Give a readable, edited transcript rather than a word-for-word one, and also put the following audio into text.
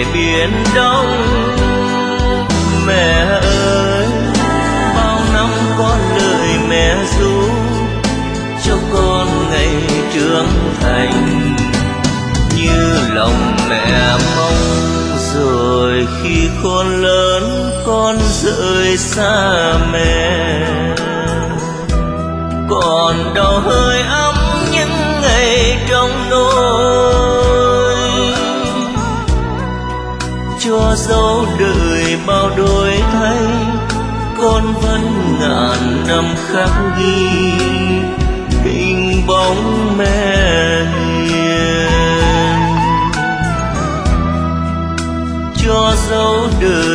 biển đông. Mẹ ơi, bao năm con đợi mẹ ru cho con ngày trưởng thành, như lòng mẹ mong. Rồi khi con lớn con rời xa mẹ, còn đâu hơi ấm những ngày trong nỗi. Cho dấu đời bao đổi thay, con vẫn ngàn năm khắc ghi hình bóng mẹ hiền. Cho dấu đời